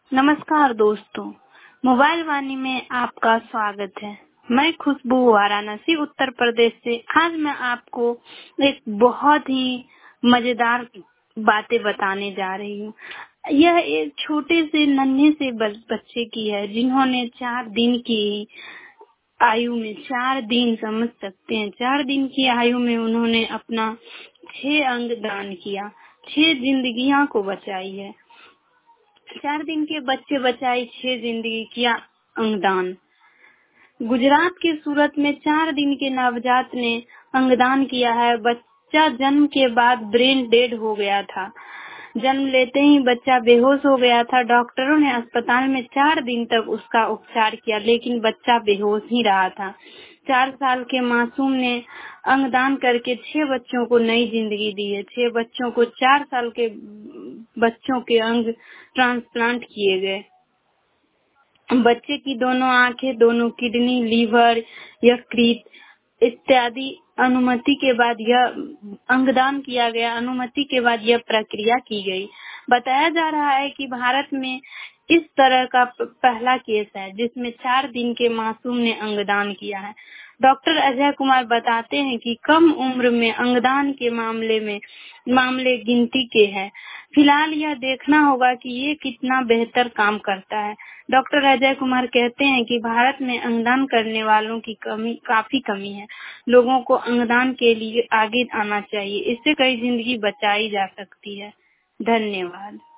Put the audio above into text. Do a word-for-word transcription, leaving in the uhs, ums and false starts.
नमस्कार दोस्तों, मोबाइल वाणी में आपका स्वागत है। मैं खुशबू वाराणसी उत्तर प्रदेश से। आज मैं आपको एक बहुत ही मजेदार बातें बताने जा रही हूँ। यह एक छोटे से नन्हे से बच्चे की है, जिन्होंने चार दिन की आयु में चार दिन समझ सकते हैं चार दिन की आयु में उन्होंने अपना छह अंग दान किया, छह जिंदगियां को बचाई है। चार दिन के बच्चे बचाई छह जिंदगी किया अंगदान। गुजरात के सूरत में चार दिन के नवजात ने अंगदान किया है। बच्चा जन्म के बाद ब्रेन डेड हो गया था। जन्म लेते ही बच्चा बेहोश हो गया था। डॉक्टरों ने अस्पताल में चार दिन तक उसका उपचार किया, लेकिन बच्चा बेहोश ही रहा था। चार साल के मासूम ने अंगदान करके छह बच्चों को नई जिंदगी दी है। छह बच्चों को चार साल के बच्चों के अंग ट्रांसप्लांट किए गए। बच्चे की दोनों आंखें, दोनों किडनी, लीवर, यकृत इत्यादि अनुमति के बाद यह अंगदान किया गया। अनुमति के बाद यह प्रक्रिया की गई। बताया जा रहा है कि भारत में इस तरह का पहला केस है जिसमें चार दिन के मासूम ने अंगदान किया है। डॉक्टर अजय कुमार बताते हैं कि कम उम्र में अंगदान के मामले में मामले गिनती के हैं। फिलहाल यह देखना होगा कि ये कितना बेहतर काम करता है। डॉक्टर अजय कुमार कहते हैं कि भारत में अंगदान करने वालों की कमी काफी कमी है। लोगों को अंगदान के लिए आगे आना चाहिए। इससे कई जिंदगी बचाई जा सकती है। धन्यवाद।